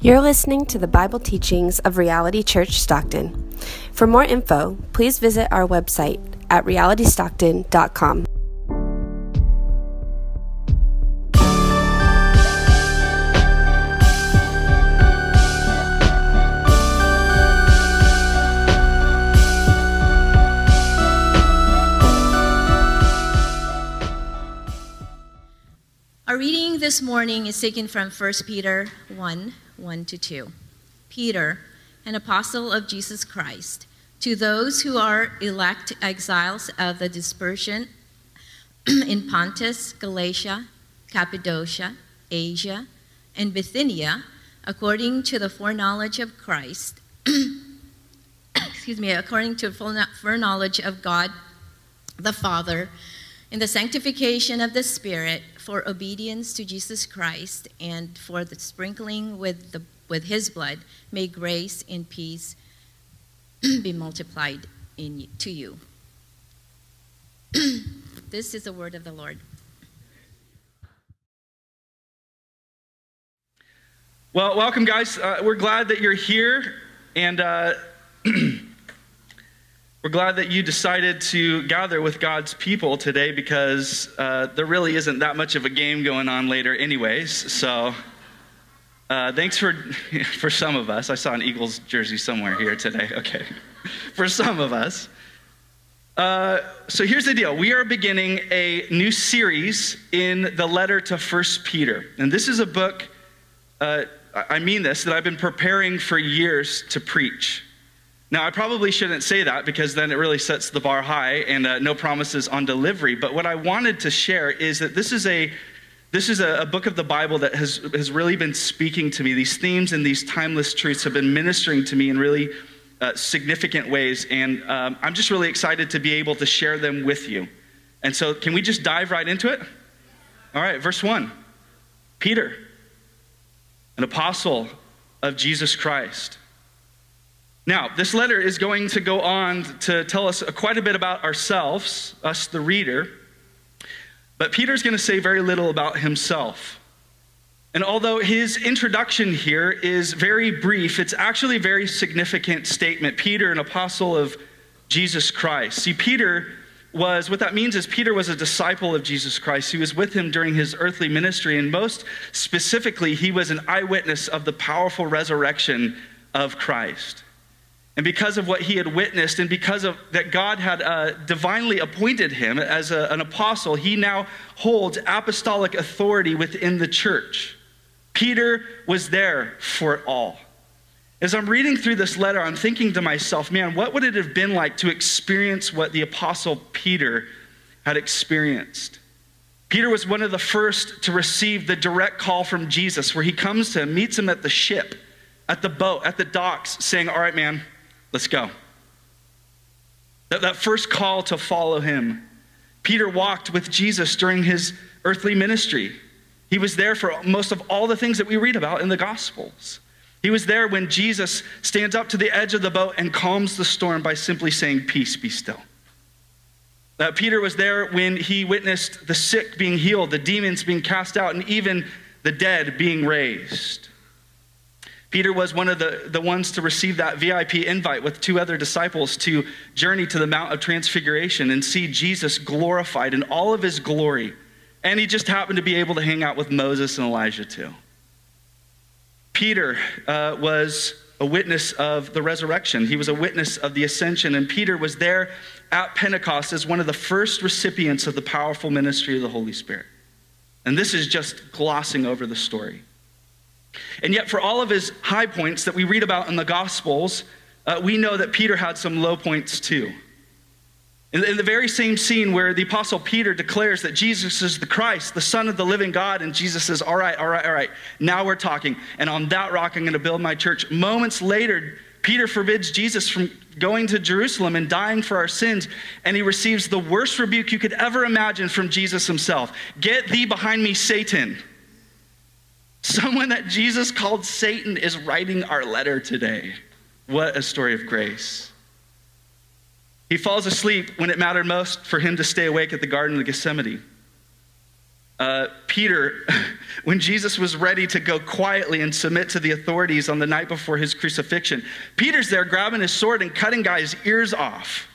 You're listening to the Bible teachings of Reality Church Stockton. For more info, please visit our website at realitystockton.com. Our reading this morning is taken from 1 Peter 1:1-2. Peter, an apostle of Jesus Christ, to those who are elect exiles of the dispersion in Pontus, Galatia, Cappadocia, Asia, and Bithynia, according to the foreknowledge of Christ, according to the foreknowledge of God the Father, in the sanctification of the Spirit, for obedience to Jesus Christ, and for the sprinkling with his blood, may grace and peace be multiplied to you. This is the word of the Lord. Well, welcome, guys. We're glad that you're here, and we're glad that you decided to gather with God's people today, because there really isn't that much of a game going on later anyways. So thanks for some of us. I saw an Eagles jersey somewhere here today. Okay. For some of us. So here's the deal. We are beginning a new series in the letter to 1 Peter. And this is a book, I mean this, that I've been preparing for years to preach. Now, I probably shouldn't say that, because then it really sets the bar high and no promises on delivery. But what I wanted to share is that this is a book of the Bible that has really been speaking to me. These themes and these timeless truths have been ministering to me in really significant ways. And I'm just really excited to be able to share them with you. And so can we just dive right into it? All right, verse 1. Peter, an apostle of Jesus Christ. Now, this letter is going to go on to tell us quite a bit about ourselves, us the reader, but Peter's going to say very little about himself. And although his introduction here is very brief, it's actually a very significant statement. Peter, an apostle of Jesus Christ. See, what that means is Peter was a disciple of Jesus Christ. He was with him during his earthly ministry, and most specifically, he was an eyewitness of the powerful resurrection of Christ. And because of what he had witnessed, and because of that God had divinely appointed him as an apostle, he now holds apostolic authority within the church. Peter was there for it all. As I'm reading through this letter, I'm thinking to myself, man, what would it have been like to experience what the apostle Peter had experienced? Peter was one of the first to receive the direct call from Jesus, where he comes to him, meets him at the ship, at the boat, at the docks, saying, all right, man, let's go. That first call to follow him. Peter walked with Jesus during his earthly ministry. He was there for most of all the things that we read about in the Gospels. He was there when Jesus stands up to the edge of the boat and calms the storm by simply saying, peace, be still. Peter was there when he witnessed the sick being healed, the demons being cast out, and even the dead being raised. Peter was one of the ones to receive that VIP invite with two other disciples to journey to the Mount of Transfiguration and see Jesus glorified in all of his glory. And he just happened to be able to hang out with Moses and Elijah too. Peter was a witness of the resurrection. He was a witness of the ascension. And Peter was there at Pentecost as one of the first recipients of the powerful ministry of the Holy Spirit. And this is just glossing over the story. And yet for all of his high points that we read about in the Gospels, we know that Peter had some low points too. In the very same scene where the Apostle Peter declares that Jesus is the Christ, the Son of the living God, and Jesus says, all right, now we're talking, and on that rock I'm going to build my church. Moments later, Peter forbids Jesus from going to Jerusalem and dying for our sins, and he receives the worst rebuke you could ever imagine from Jesus himself. Get thee behind me, Satan. Someone that Jesus called Satan is writing our letter today. What a story of grace. He falls asleep when it mattered most for him to stay awake at the Garden of Gethsemane. Peter, when Jesus was ready to go quietly and submit to the authorities on the night before his crucifixion, Peter's there grabbing his sword and cutting guys' ears off.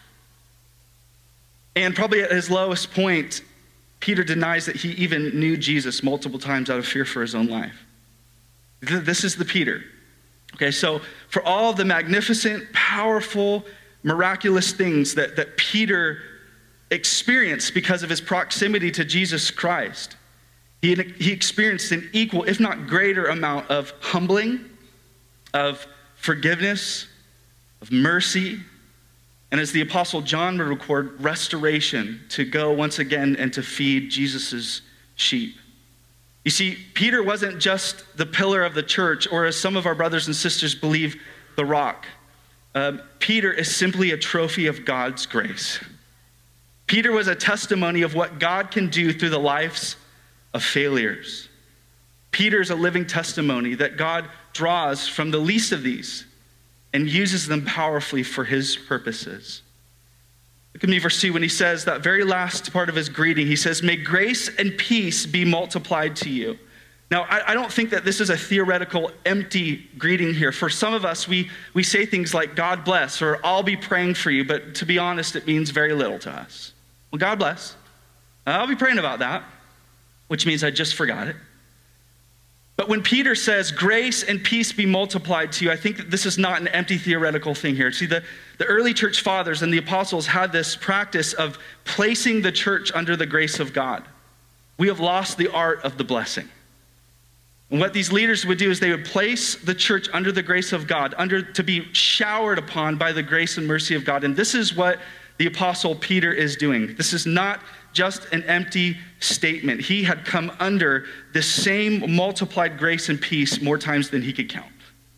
And probably at his lowest point, Peter denies that he even knew Jesus multiple times out of fear for his own life. This is the Peter. Okay, so for all the magnificent, powerful, miraculous things that Peter experienced because of his proximity to Jesus Christ, he experienced an equal, if not greater amount of humbling, of forgiveness, of mercy, and as the Apostle John would record, restoration to go once again and to feed Jesus' sheep. You see, Peter wasn't just the pillar of the church, or as some of our brothers and sisters believe, the rock. Peter is simply a trophy of God's grace. Peter was a testimony of what God can do through the lives of failures. Peter's a living testimony that God draws from the least of these and uses them powerfully for his purposes. Look at me, verse 2, when he says that very last part of his greeting, he says, "May grace and peace be multiplied to you." Now, I don't think that this is a theoretical, empty greeting here. For some of us, we say things like, "God bless," or "I'll be praying for you," but to be honest, it means very little to us. Well, God bless. I'll be praying about that, which means I just forgot it. But when Peter says, "Grace and peace be multiplied to you," I think that this is not an empty theoretical thing here. See, the early church fathers and the apostles had this practice of placing the church under the grace of God. We have lost the art of the blessing. And what these leaders would do is they would place the church under the grace of God, to be showered upon by the grace and mercy of God. And this is what the apostle Peter is doing. This is not just an empty statement. He had come under the same multiplied grace and peace more times than he could count.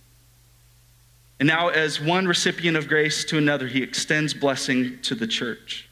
And now, as one recipient of grace to another, he extends blessing to the church.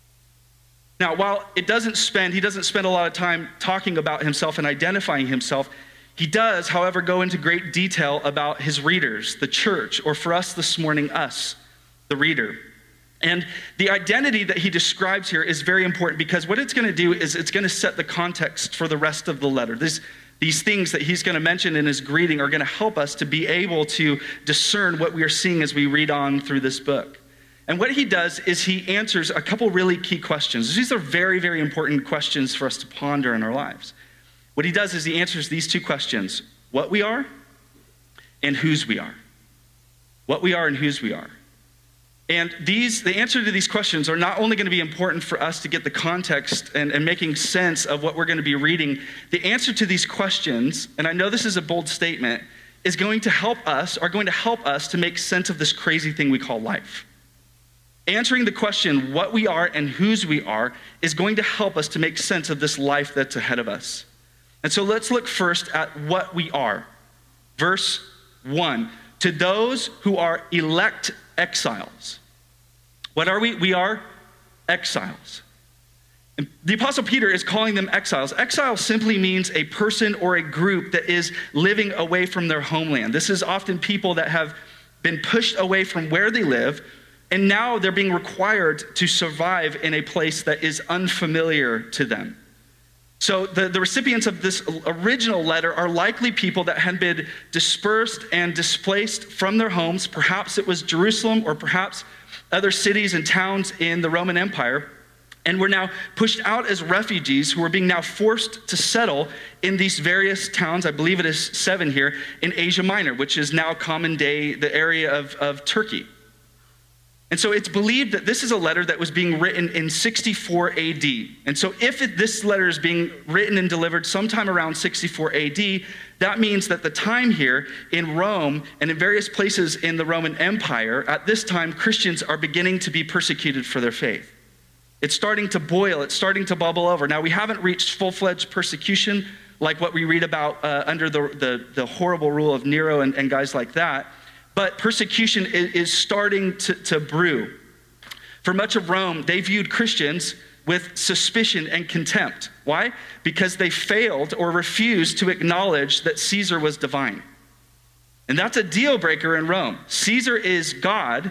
Now, while he doesn't spend a lot of time talking about himself and identifying himself, he does, however, go into great detail about his readers, the church, or for us this morning, us, the reader. And the identity that he describes here is very important, because what it's going to do is it's going to set the context for the rest of the letter. These things that he's going to mention in his greeting are going to help us to be able to discern what we are seeing as we read on through this book. And what he does is he answers a couple really key questions. These are very, very important questions for us to ponder in our lives. What he does is he answers these two questions: what we are and whose we are. What we are and whose we are. And the answer to these questions are not only going to be important for us to get the context and making sense of what we're going to be reading. The answer to these questions, and I know this is a bold statement, are going to help us to make sense of this crazy thing we call life. Answering the question, what we are and whose we are, is going to help us to make sense of this life that's ahead of us. And so let's look first at what we are. Verse 1, to those who are elect exiles. What are we? We are exiles. And the Apostle Peter is calling them exiles. Exile simply means a person or a group that is living away from their homeland. This is often people that have been pushed away from where they live, and now they're being required to survive in a place that is unfamiliar to them. So the recipients of this original letter are likely people that had been dispersed and displaced from their homes. Perhaps it was Jerusalem, or perhaps other cities and towns in the Roman Empire, and were now pushed out as refugees who were being now forced to settle in these various towns. I believe it is 7 here in Asia Minor, which is now common day the area of Turkey. And so it's believed that this is a letter that was being written in 64 AD. And so if this letter is being written and delivered sometime around 64 AD, that means that the time here in Rome and in various places in the Roman Empire, at this time, Christians are beginning to be persecuted for their faith. It's starting to boil, it's starting to bubble over. Now, we haven't reached full-fledged persecution like what we read about under the horrible rule of Nero and guys like that. But persecution is starting to brew. For much of Rome, they viewed Christians with suspicion and contempt. Why? Because they failed or refused to acknowledge that Caesar was divine. And that's a deal breaker in Rome. Caesar is God,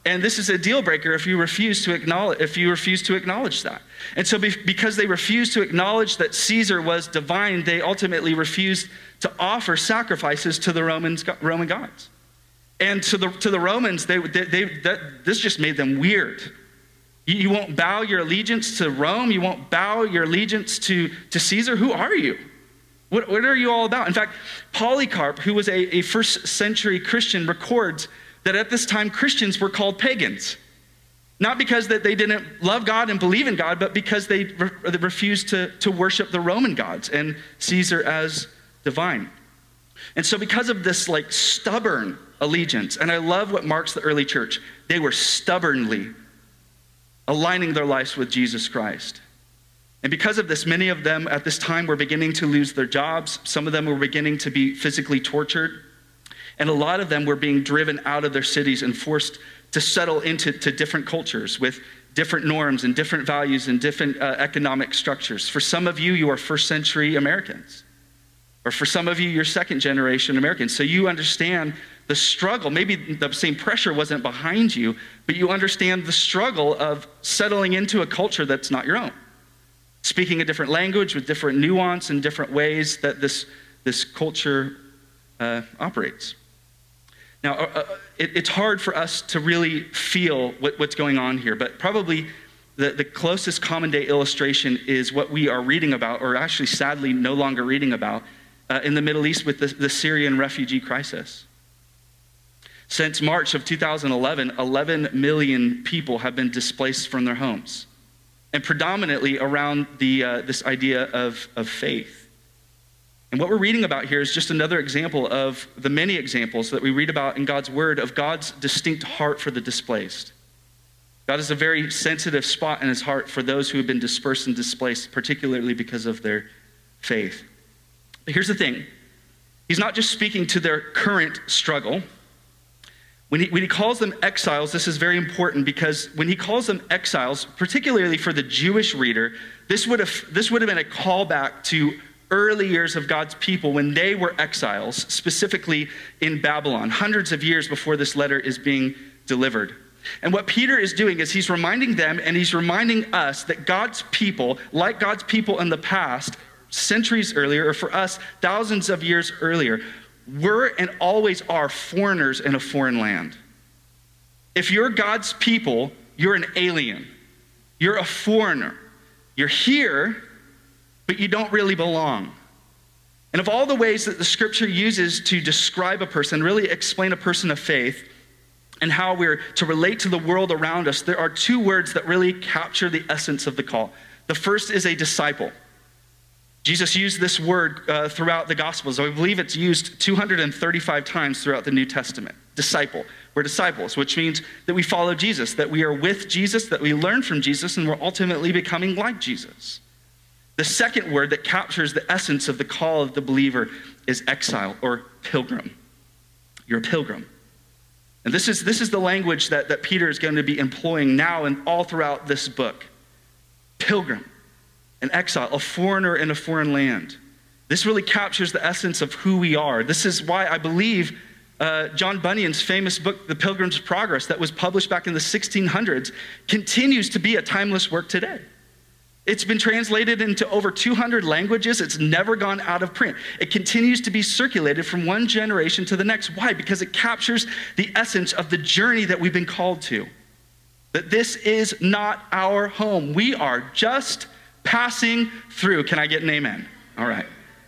And this is a deal breaker if you refuse to acknowledge that. And so because they refused to acknowledge that Caesar was divine, they ultimately refused to offer sacrifices to the Roman gods. And to the Romans, this just made them weird. You won't bow your allegiance to Rome. You won't bow your allegiance to Caesar. Who are you? What are you all about? In fact, Polycarp, who was a first century Christian, records that at this time Christians were called pagans. Not because that they didn't love God and believe in God, but because they refused to worship the Roman gods and Caesar as divine. And so because of this like stubborn allegiance, and I love what marks the early church, they were stubbornly aligning their lives with Jesus Christ. And because of this, many of them at this time were beginning to lose their jobs. Some of them were beginning to be physically tortured. And a lot of them were being driven out of their cities and forced to settle into different cultures with different norms and different values and different economic structures. For some of you, you are first century Americans. Or for some of you, you're second generation Americans. So you understand the struggle. Maybe the same pressure wasn't behind you, but you understand the struggle of settling into a culture that's not your own. Speaking a different language with different nuance and different ways that this culture operates. Now, it's hard for us to really feel what's going on here, but probably the closest common day illustration is what we are reading about, or actually sadly no longer reading about, in the Middle East with the Syrian refugee crisis. Since March of 2011, 11 million people have been displaced from their homes, and predominantly around this idea of faith. And what we're reading about here is just another example of the many examples that we read about in God's word of God's distinct heart for the displaced. God has a very sensitive spot in his heart for those who have been dispersed and displaced, particularly because of their faith. But here's the thing. He's not just speaking to their current struggle. When he calls them exiles, this is very important because when he calls them exiles, particularly for the Jewish reader, this would have been a callback to early years of God's people when they were exiles, specifically in Babylon, hundreds of years before this letter is being delivered. And what Peter is doing is he's reminding them and he's reminding us that God's people, like God's people in the past, centuries earlier, or for us, thousands of years earlier, were and always are foreigners in a foreign land. If you're God's people, you're an alien. You're a foreigner. You're here, but you don't really belong. And of all the ways that the scripture uses to describe a person, really explain a person of faith, and how we're to relate to the world around us, there are two words that really capture the essence of the call. The first is a disciple. Jesus used this word throughout the Gospels. I believe it's used 235 times throughout the New Testament. Disciple. We're disciples, which means that we follow Jesus, that we are with Jesus, that we learn from Jesus, and we're ultimately becoming like Jesus. The second word that captures the essence of the call of the believer is exile or pilgrim. You're a pilgrim. And this is the language that Peter is going to be employing now and all throughout this book. Pilgrim. An exile, a foreigner in a foreign land. This really captures the essence of who we are. This is why I believe John Bunyan's famous book, The Pilgrim's Progress, that was published back in the 1600s, continues to be a timeless work today. It's been translated into over 200 languages. It's never gone out of print. It continues to be circulated from one generation to the next. Why? Because it captures the essence of the journey that we've been called to. That this is not our home. We are just passing through. Can I get an amen? All right.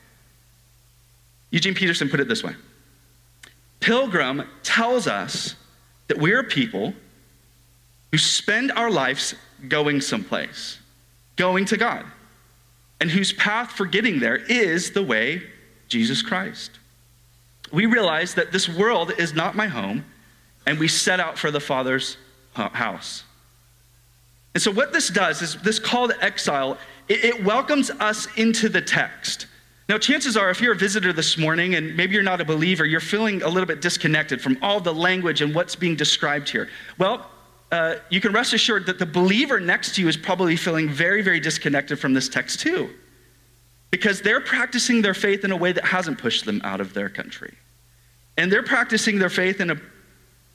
Eugene Peterson put it this way. Pilgrim tells us that we're a people who spend our lives going someplace, going to God, and whose path for getting there is the way Jesus Christ. We realize that this world is not my home, and we set out for the Father's house. And so what this does is this call to exile, it welcomes us into the text. Now, chances are if you're a visitor this morning and maybe you're not a believer, you're feeling a little bit disconnected from all the language and what's being described here. Well, you can rest assured that the believer next to you is probably feeling very, very disconnected from this text too, because they're practicing their faith in a way that hasn't pushed them out of their country. And they're practicing their faith in a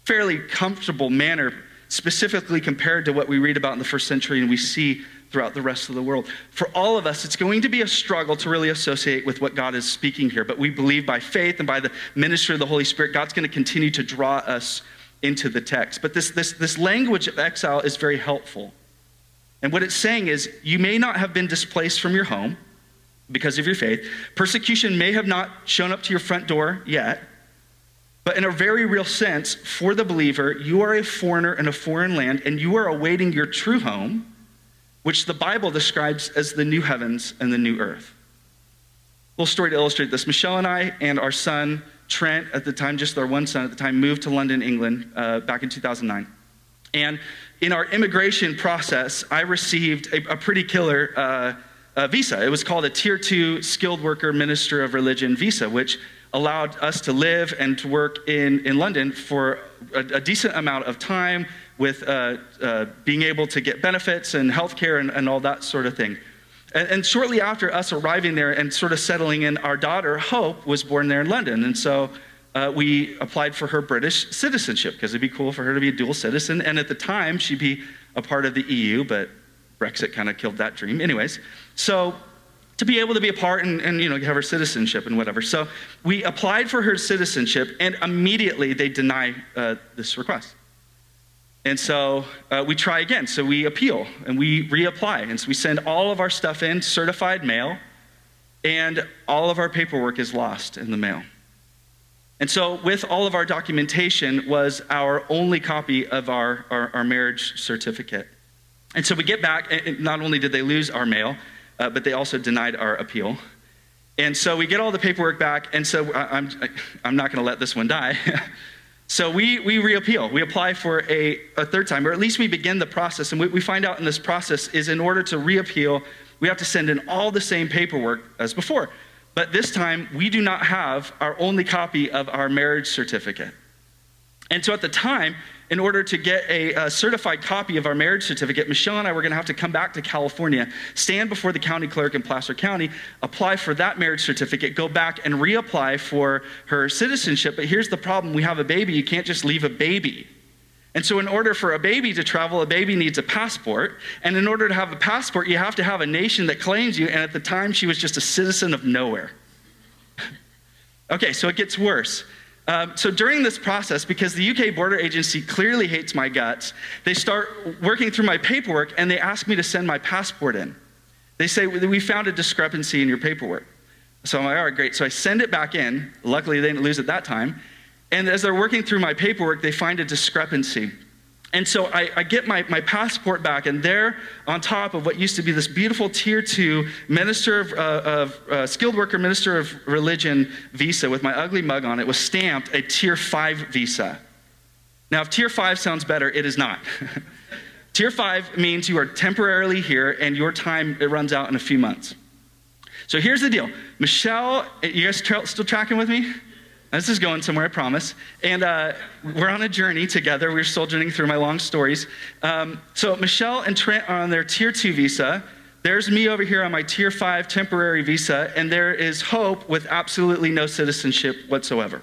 fairly comfortable manner, specifically compared to what we read about in the first century and we see throughout the rest of the world. For all of us, it's going to be a struggle to really associate with what God is speaking here, but we believe by faith and by the ministry of the Holy Spirit, God's going to continue to draw us into the text. But this language of exile is very helpful. And what it's saying is, you may not have been displaced from your home because of your faith. Persecution may have not shown up to your front door yet, but in a very real sense, for the believer, you are a foreigner in a foreign land, and you are awaiting your true home, which the Bible describes as the new heavens and the new earth. A little story to illustrate this. Michelle and I and our son, Trent, at the time, just our one son at the time, moved to London, England, back in 2009. And in our immigration process, I received a pretty killer visa. It was called a Tier 2 Skilled Worker Minister of Religion visa, which allowed us to live and to work in London for a decent amount of time with being able to get benefits and healthcare and all that sort of thing. And shortly after us arriving there and sort of settling in, our daughter, Hope, was born there in London. And so we applied for her British citizenship because it'd be cool for her to be a dual citizen. And at the time, she'd be a part of the EU, but Brexit kind of killed that dream. Anyways, so to be able to be a part and have her citizenship and whatever. So we applied for her citizenship, and immediately they deny this request. And so we try again. So we appeal and we reapply. And so we send all of our stuff in, certified mail, and all of our paperwork is lost in the mail. And so with all of our documentation was our only copy of our marriage certificate. And so we get back, and not only did they lose our mail, but they also denied our appeal. And so we get all the paperwork back, and so I'm not going to let this one die. So we reappeal. We apply for a third time, or at least we begin the process. And what we find out in this process is in order to reappeal, we have to send in all the same paperwork as before. But this time, we do not have our only copy of our marriage certificate. And so at the time, in order to get a certified copy of our marriage certificate, Michelle and I were going to have to come back to California, stand before the county clerk in Placer County, apply for that marriage certificate, go back and reapply for her citizenship. But here's the problem. We have a baby. You can't just leave a baby. And so in order for a baby to travel, a baby needs a passport. And in order to have a passport, you have to have a nation that claims you. And at the time, she was just a citizen of nowhere. Okay, so it gets worse. So during this process, because the UK Border Agency clearly hates my guts, they start working through my paperwork and they ask me to send my passport in. They say, we found a discrepancy in your paperwork. So I'm like, all right, great. So I send it back in. Luckily, they didn't lose it that time. And as they're working through my paperwork, they find a discrepancy. And so I get my passport back, and there on top of what used to be this beautiful Tier 2 skilled worker minister of religion visa with my ugly mug on it was stamped a Tier 5 visa. Now, if Tier 5 sounds better, it is not. Tier 5 means you are temporarily here, and your time, it runs out in a few months. So here's the deal. Michelle, you guys still tracking with me? This is going somewhere, I promise. And we're on a journey together. We're sojourning through my long stories. So Michelle and Trent are on their Tier 2 visa. There's me over here on my Tier 5 temporary visa. And there is Hope with absolutely no citizenship whatsoever.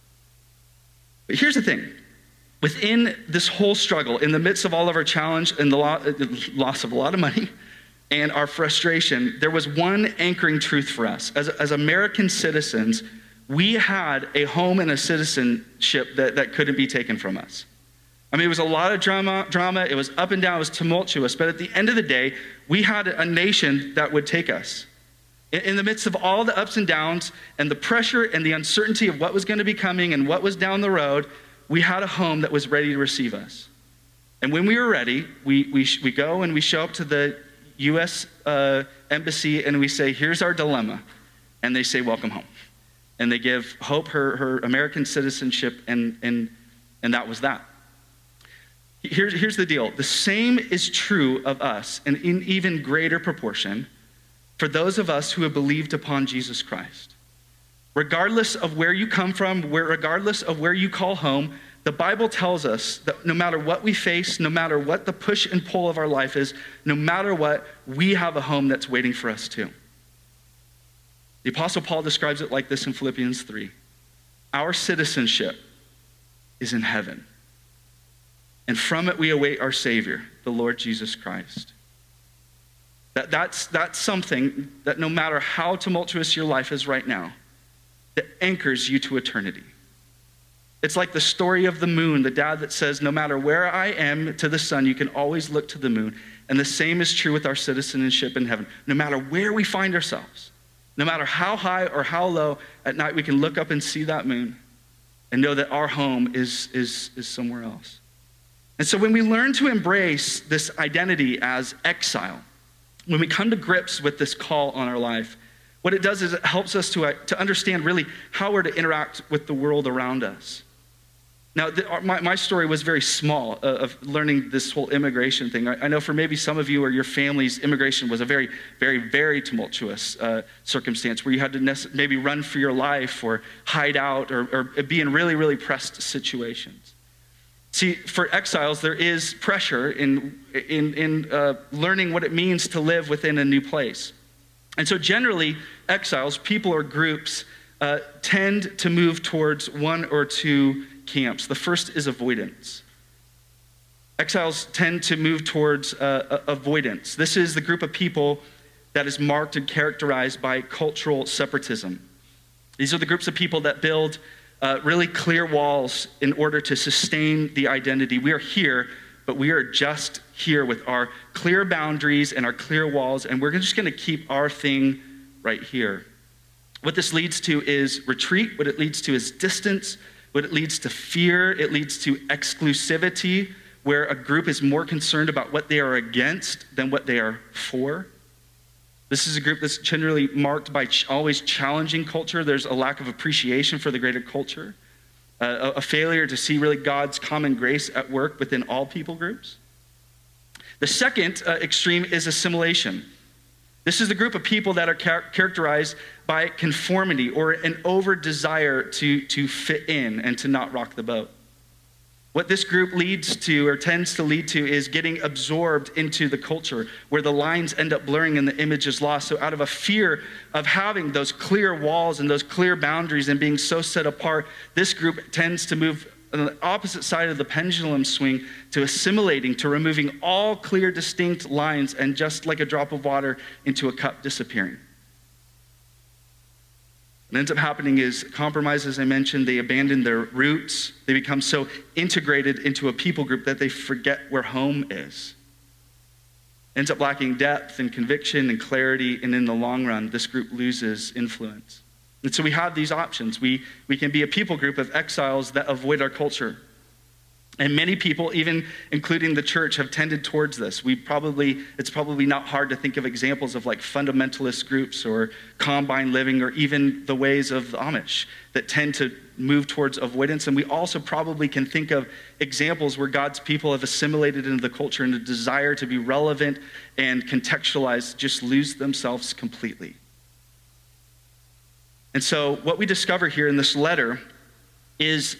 But here's the thing. Within this whole struggle, in the midst of all of our challenge and the loss of a lot of money and our frustration, there was one anchoring truth for us. As American citizens, we had a home and a citizenship that couldn't be taken from us. I mean, it was a lot of drama. It was up and down. It was tumultuous. But at the end of the day, we had a nation that would take us. In the midst of all the ups and downs and the pressure and the uncertainty of what was going to be coming and what was down the road, we had a home that was ready to receive us. And when we were ready, we go and we show up to the U.S. Embassy and we say, here's our dilemma. And they say, welcome home. And they give Hope her American citizenship, and that was that. Here's the deal. The same is true of us, and in even greater proportion, for those of us who have believed upon Jesus Christ. Regardless of where you come from, regardless of where you call home, the Bible tells us that no matter what we face, no matter what the push and pull of our life is, no matter what, we have a home that's waiting for us too. The Apostle Paul describes it like this in Philippians 3. Our citizenship is in heaven. and from it we await our Savior, the Lord Jesus Christ. That's something that no matter how tumultuous your life is right now, that anchors you to eternity. It's like the story of the moon, the dad that says, no matter where I am to the sun, you can always look to the moon. And the same is true with our citizenship in heaven. No matter where we find ourselves, no matter how high or how low, at night we can look up and see that moon and know that our home is somewhere else. And so when we learn to embrace this identity as exile, when we come to grips with this call on our life, what it does is it helps us to understand really how we're to interact with the world around us. Now, my story was very small of learning this whole immigration thing. I know for maybe some of you or your family's immigration was a very, very, very tumultuous circumstance where you had to maybe run for your life or hide out or be in really, really pressed situations. See, for exiles, there is pressure in learning what it means to live within a new place. And so generally, exiles, people or groups, tend to move towards one or two camps. The first is avoidance. Exiles tend to move towards avoidance. This is the group of people that is marked and characterized by cultural separatism. These are the groups of people that build really clear walls in order to sustain the identity. We are here, but we are just here with our clear boundaries and our clear walls, and we're just going to keep our thing right here. What this leads to is retreat. What it leads to is distance. What it leads to fear. It leads to exclusivity, where a group is more concerned about what they are against than what they are for. This is a group that's generally marked by always challenging culture. There's a lack of appreciation for the greater culture, a failure to see really God's common grace at work within all people groups. The second extreme is assimilation. This is the group of people that are characterized by conformity or an over-desire to fit in and to not rock the boat. What this group leads to or tends to lead to is getting absorbed into the culture where the lines end up blurring and the image is lost. So out of a fear of having those clear walls and those clear boundaries and being so set apart, this group tends to move on the opposite side of the pendulum swing to assimilating, to removing all clear, distinct lines and just like a drop of water into a cup disappearing. What ends up happening is compromise, as I mentioned, they abandon their roots. They become so integrated into a people group that they forget where home is. Ends up lacking depth and conviction and clarity, and in the long run, this group loses influence. And so we have these options. We can be a people group of exiles that avoid our culture. And many people, even including the church, have tended towards this. It's probably not hard to think of examples of like fundamentalist groups or combine living or even the ways of the Amish that tend to move towards avoidance. And we also probably can think of examples where God's people have assimilated into the culture and a desire to be relevant and contextualized just lose themselves completely. And so what we discover here in this letter is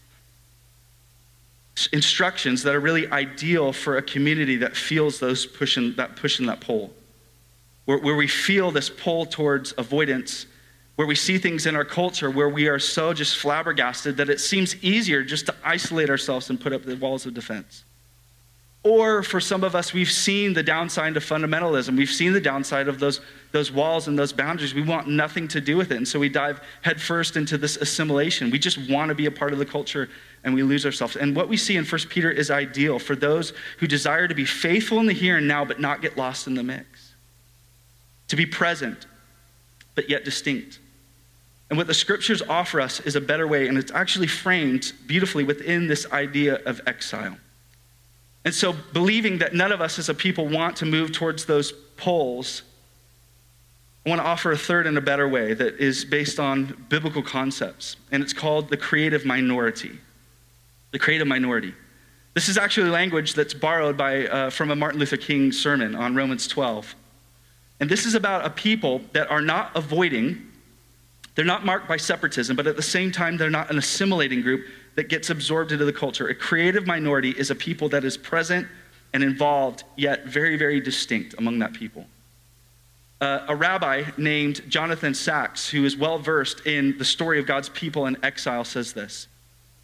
instructions that are really ideal for a community that feels those push and that pull, where we feel this pull towards avoidance, where we see things in our culture where we are so just flabbergasted that it seems easier just to isolate ourselves and put up the walls of defense. Or for some of us, we've seen the downside of fundamentalism. We've seen the downside of those walls and those boundaries. We want nothing to do with it. And so we dive headfirst into this assimilation. We just want to be a part of the culture and we lose ourselves. And what we see in 1 Peter is ideal for those who desire to be faithful in the here and now, but not get lost in the mix. To be present, but yet distinct. And what the scriptures offer us is a better way, and it's actually framed beautifully within this idea of exile. And so believing that none of us as a people want to move towards those poles, I want to offer a third and a better way that is based on biblical concepts. And it's called the creative minority. The creative minority. This is actually language that's borrowed from a Martin Luther King sermon on Romans 12. And this is about a people that are not avoiding, they're not marked by separatism, but at the same time, they're not an assimilating group that gets absorbed into the culture. A creative minority is a people that is present and involved, yet very, very distinct among that people. A rabbi named Jonathan Sacks, who is well-versed in the story of God's people in exile, says this.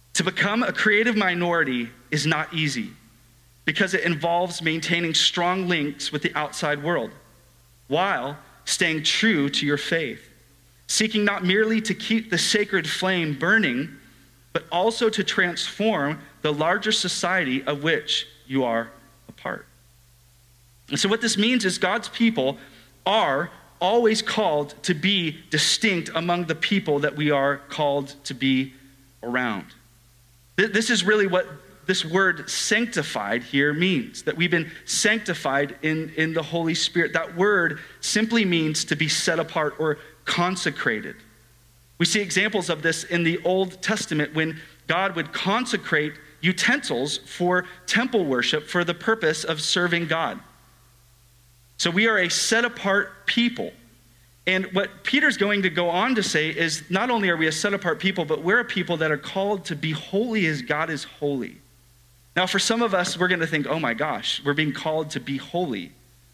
To become a creative minority is not easy because it involves maintaining strong links with the outside world while staying true to your faith, seeking not merely to keep the sacred flame burning, but also to transform the larger society of which you are a part. And so what this means is God's people are always called to be distinct among the people that we are called to be around. This is really what this word sanctified here means, that we've been sanctified in the Holy Spirit. That word simply means to be set apart or consecrated. We see examples of this in the Old Testament when God would consecrate utensils for temple worship for the purpose of serving God. So we are a set apart people. And what Peter's going to go on to say is not only are we a set apart people, but we're a people that are called to be holy as God is holy. Now, for some of us, we're going to think, oh my gosh, we're being called to be holy.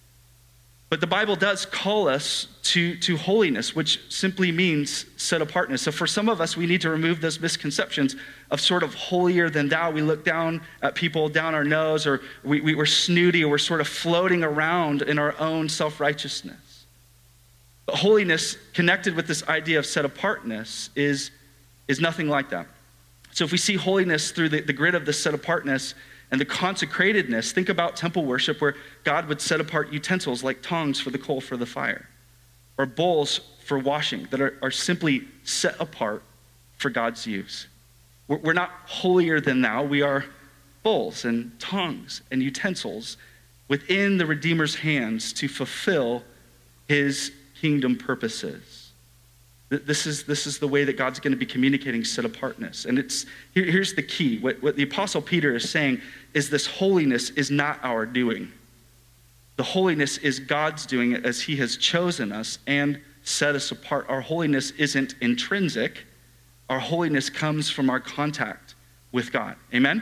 But the Bible does call us to holiness, which simply means set apartness. So for some of us, we need to remove those misconceptions of sort of holier than thou. We look down at people down our nose, or we're snooty, or we're sort of floating around in our own self-righteousness. But holiness connected with this idea of set apartness is nothing like that. So if we see holiness through the grid of the set apartness and the consecratedness, think about temple worship where God would set apart utensils like tongs for the coal for the fire, or bowls for washing that are simply set apart for God's use. We're not holier than thou. We are bowls and tongs and utensils within the Redeemer's hands to fulfill his kingdom purposes. This is the way that God's going to be communicating set apartness. And here's the key. What the Apostle Peter is saying is this holiness is not our doing. The holiness is God's doing as he has chosen us and set us apart. Our holiness isn't intrinsic. Our holiness comes from our contact with God. Amen?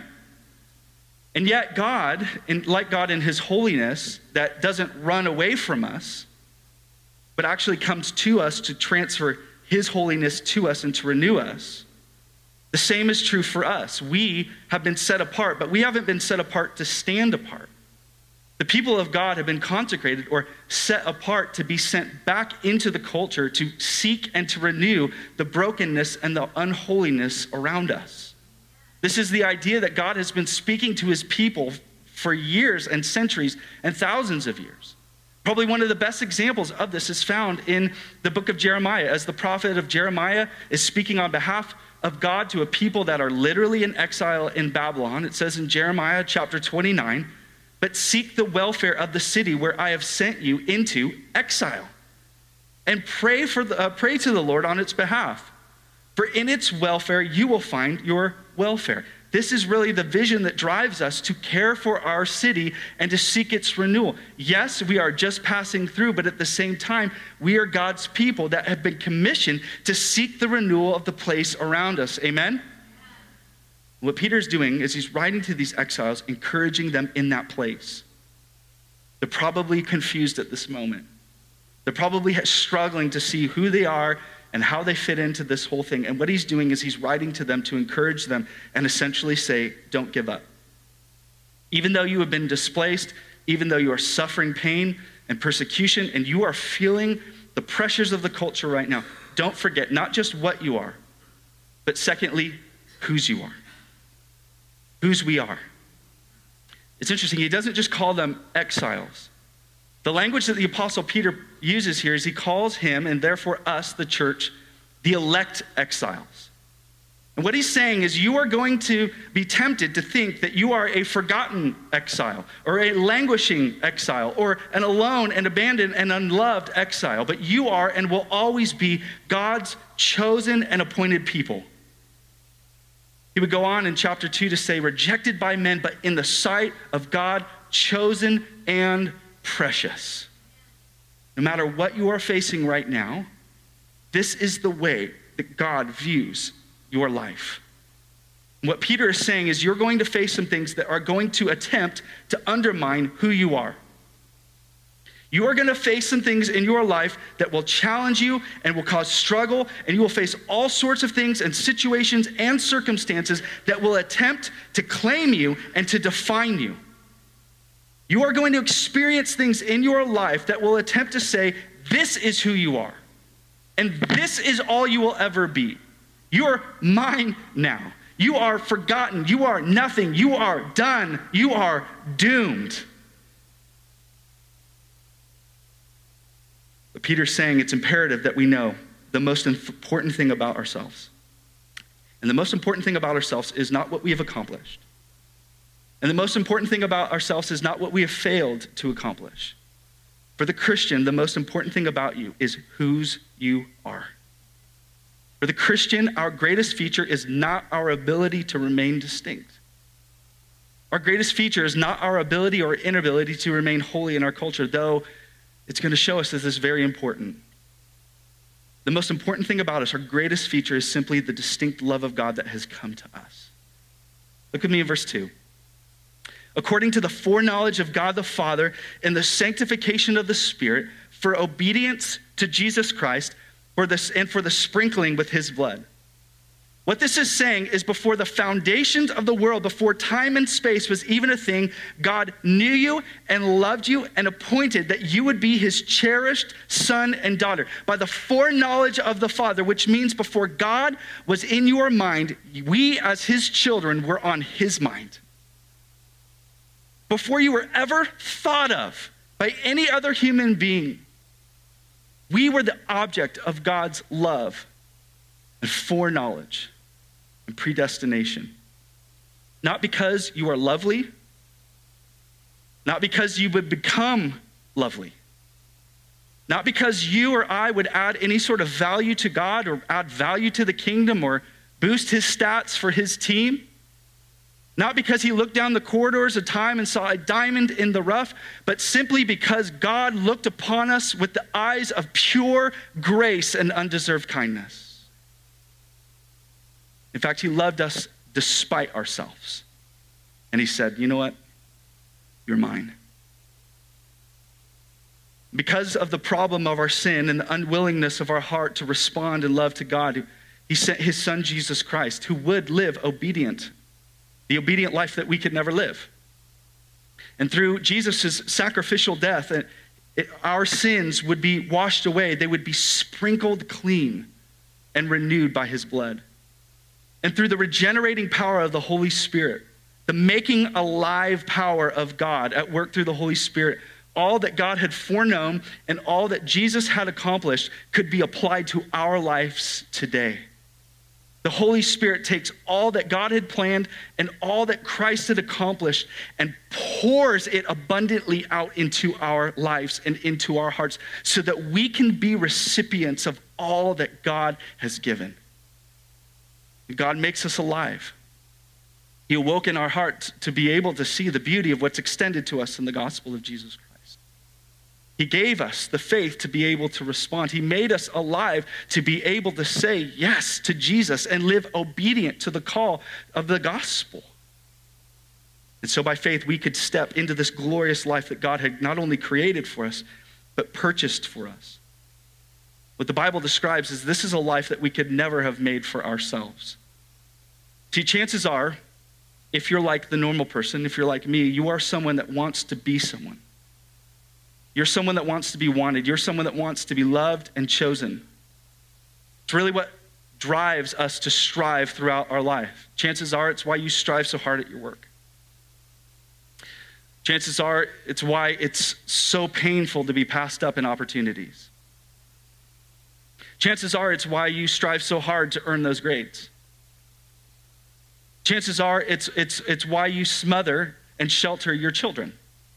And yet God, like God in his holiness, that doesn't run away from us, but actually comes to us to transfer his holiness to us and to renew us. The same is true for us. We have been set apart, but we haven't been set apart to stand apart. The people of God have been consecrated or set apart to be sent back into the culture to seek and to renew the brokenness and the unholiness around us. This is the idea that God has been speaking to his people for years and centuries and thousands of years. Probably one of the best examples of this is found in the book of Jeremiah, as the prophet of Jeremiah is speaking on behalf of God to a people that are literally in exile in Babylon. It says in Jeremiah chapter 29, "But seek the welfare of the city where I have sent you into exile, and pray to the Lord on its behalf. For in its welfare you will find your welfare." This is really the vision that drives us to care for our city and to seek its renewal. Yes, we are just passing through, but at the same time, we are God's people that have been commissioned to seek the renewal of the place around us. Amen? What Peter's doing is he's writing to these exiles, encouraging them in that place. They're probably confused at this moment. They're probably struggling to see who they are and how they fit into this whole thing. And what he's doing is he's writing to them to encourage them and essentially say, don't give up. Even though you have been displaced, even though you are suffering pain and persecution, and you are feeling the pressures of the culture right now, don't forget not just what you are, but secondly, whose you are. Whose we are. It's interesting, he doesn't just call them exiles. The language that the Apostle Peter uses here is he calls him, and therefore us, the church, the elect exiles. And what he's saying is you are going to be tempted to think that you are a forgotten exile, or a languishing exile, or an alone and abandoned and unloved exile. But you are and will always be God's chosen and appointed people. He would go on in chapter 2 to say, rejected by men, but in the sight of God, chosen and precious. No matter what you are facing right now, this is the way that God views your life. And what Peter is saying is you're going to face some things that are going to attempt to undermine who you are. You are going to face some things in your life that will challenge you and will cause struggle, and you will face all sorts of things and situations and circumstances that will attempt to claim you and to define you. You are going to experience things in your life that will attempt to say, this is who you are, and this is all you will ever be. You're mine now. You are forgotten. You are nothing. You are done. You are doomed. But Peter's saying it's imperative that we know the most important thing about ourselves. And the most important thing about ourselves is not what we have accomplished. And the most important thing about ourselves is not what we have failed to accomplish. For the Christian, the most important thing about you is whose you are. For the Christian, our greatest feature is not our ability to remain distinct. Our greatest feature is not our ability or inability to remain holy in our culture, though it's going to show us that this is very important. The most important thing about us, our greatest feature, is simply the distinct love of God that has come to us. Look with me in verse 2. According to the foreknowledge of God the Father and the sanctification of the Spirit, for obedience to Jesus Christ, for the sprinkling with his blood. What this is saying is before the foundations of the world, before time and space was even a thing, God knew you and loved you and appointed that you would be his cherished son and daughter. By the foreknowledge of the Father, which means before God was in your mind, we as his children were on his mind. Before you were ever thought of by any other human being, we were the object of God's love and foreknowledge and predestination. Not because you are lovely, not because you would become lovely, not because you or I would add any sort of value to God or add value to the kingdom or boost his stats for his team. Not because he looked down the corridors of time and saw a diamond in the rough, but simply because God looked upon us with the eyes of pure grace and undeserved kindness. In fact, he loved us despite ourselves. And he said, you know what? You're mine. Because of the problem of our sin and the unwillingness of our heart to respond in love to God, he sent his son, Jesus Christ, who would live obedient, the obedient life that we could never live. And through Jesus' sacrificial death, our sins would be washed away. They would be sprinkled clean and renewed by his blood. And through the regenerating power of the Holy Spirit, the making alive power of God at work through the Holy Spirit, all that God had foreknown and all that Jesus had accomplished could be applied to our lives today. The Holy Spirit takes all that God had planned and all that Christ had accomplished and pours it abundantly out into our lives and into our hearts so that we can be recipients of all that God has given. God makes us alive. He awoke in our hearts to be able to see the beauty of what's extended to us in the gospel of Jesus Christ. He gave us the faith to be able to respond. He made us alive to be able to say yes to Jesus and live obedient to the call of the gospel. And so by faith, we could step into this glorious life that God had not only created for us, but purchased for us. What the Bible describes is this is a life that we could never have made for ourselves. See, chances are, if you're like the normal person, if you're like me, you are someone that wants to be someone. You're someone that wants to be wanted. You're someone that wants to be loved and chosen. It's really what drives us to strive throughout our life. Chances are it's why you strive so hard at your work. Chances are it's why it's so painful to be passed up in opportunities. Chances are it's why you strive so hard to earn those grades. Chances are it's why you smother and shelter your children.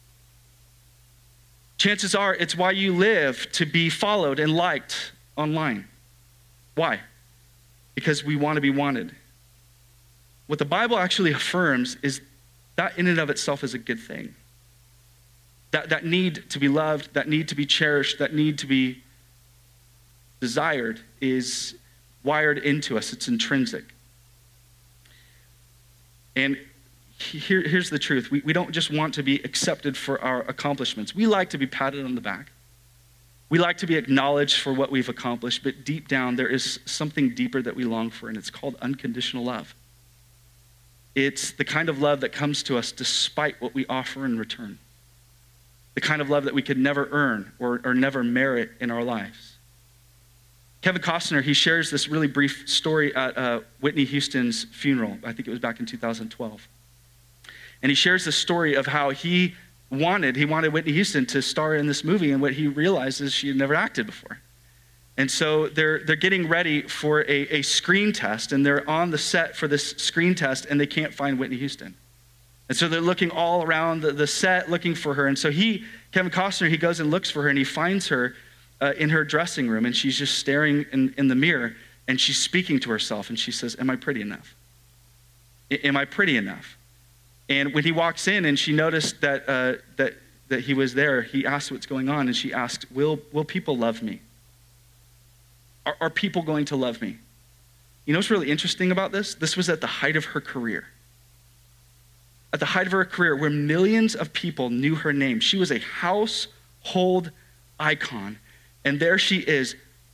Chances are it's why you live to be followed and liked online. Why? Because we want to be wanted. What the Bible actually affirms is that in and of itself is a good thing. That need to be loved, that need to be cherished, that need to be desired is wired into us. It's intrinsic. And here's the truth. We don't just want to be accepted for our accomplishments. We like to be patted on the back. We like to be acknowledged for what we've accomplished, but deep down there is something deeper that we long for, and it's called unconditional love. It's the kind of love that comes to us despite what we offer in return. The kind of love that we could never earn or never merit in our lives. Kevin Costner, he shares this really brief story at Whitney Houston's funeral. I think it was back in 2012. And he shares the story of how he wanted Whitney Houston to star in this movie, and what he realized is she had never acted before. And so they're getting ready for a screen test, and they're on the set for this screen test, and they can't find Whitney Houston. And so they're looking all around the set looking for her. And so Kevin Costner, he goes and looks for her, and he finds her in her dressing room, and she's just staring in the mirror, and she's speaking to herself, and she says, "Am I pretty enough? Am I pretty enough?" And when he walks in and she noticed that he was there, he asked what's going on, and she asked, will people love me? Are people going to love me? You know what's really interesting about this? This was at the height of her career. At the height of her career, where millions of people knew her name. She was a household icon. And there she is,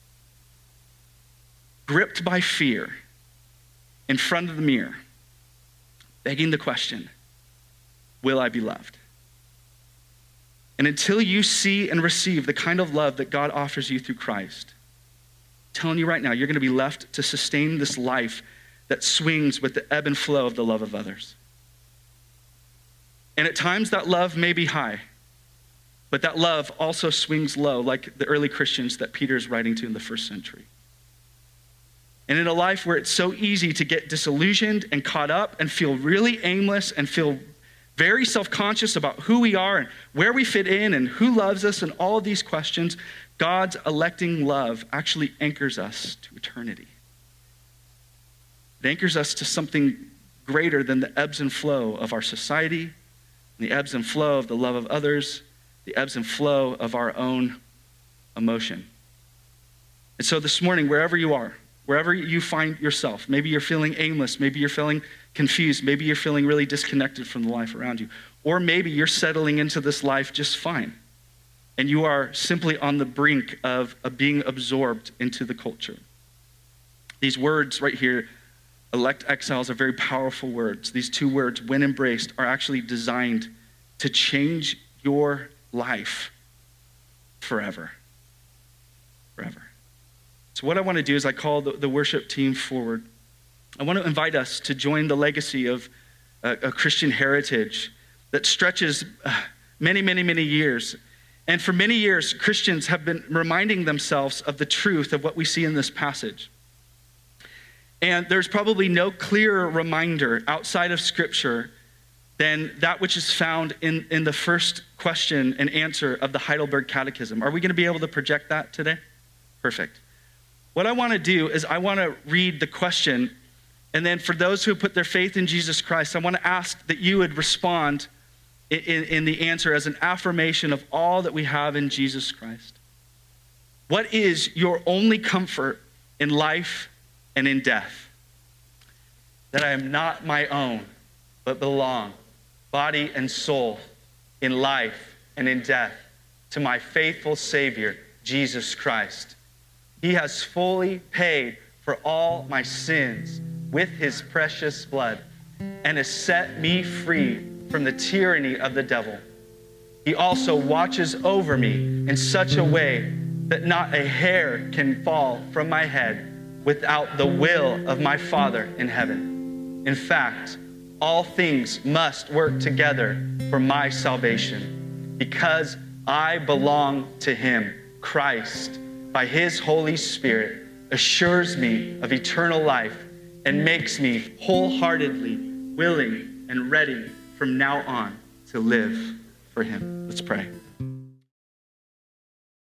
gripped by fear in front of the mirror, begging the question, will I be loved? And until you see and receive the kind of love that God offers you through Christ, I'm telling you right now, you're going to be left to sustain this life that swings with the ebb and flow of the love of others. And at times that love may be high, but that love also swings low, like the early Christians that Peter is writing to in the first century. And in a life where it's so easy to get disillusioned and caught up and feel really aimless and feel very self-conscious about who we are and where we fit in and who loves us and all of these questions, God's electing love actually anchors us to eternity. It anchors us to something greater than the ebbs and flow of our society, the ebbs and flow of the love of others, the ebbs and flow of our own emotion. And so this morning, wherever you are, wherever you find yourself, maybe you're feeling aimless, maybe you're feeling confused, maybe you're feeling really disconnected from the life around you, or maybe you're settling into this life just fine, and you are simply on the brink of being absorbed into the culture. These words right here, elect exiles, are very powerful words. These two words, when embraced, are actually designed to change your life forever. Forever. So what I want to do is I call the worship team forward. I want to invite us to join the legacy of a Christian heritage that stretches many, many, many years. And for many years, Christians have been reminding themselves of the truth of what we see in this passage. And there's probably no clearer reminder outside of Scripture than that which is found in the first question and answer of the Heidelberg Catechism. Are we going to be able to project that today? Perfect. What I want to do is I want to read the question, and then for those who put their faith in Jesus Christ, I want to ask that you would respond in the answer as an affirmation of all that we have in Jesus Christ. What is your only comfort in life and in death? That I am not my own, but belong, body and soul, in life and in death, to my faithful Savior, Jesus Christ. He has fully paid for all my sins with his precious blood and has set me free from the tyranny of the devil. He also watches over me in such a way that not a hair can fall from my head without the will of my Father in heaven. In fact, all things must work together for my salvation because I belong to him. Christ, by his Holy Spirit, assures me of eternal life and makes me wholeheartedly willing and ready from now on to live for him. Let's pray.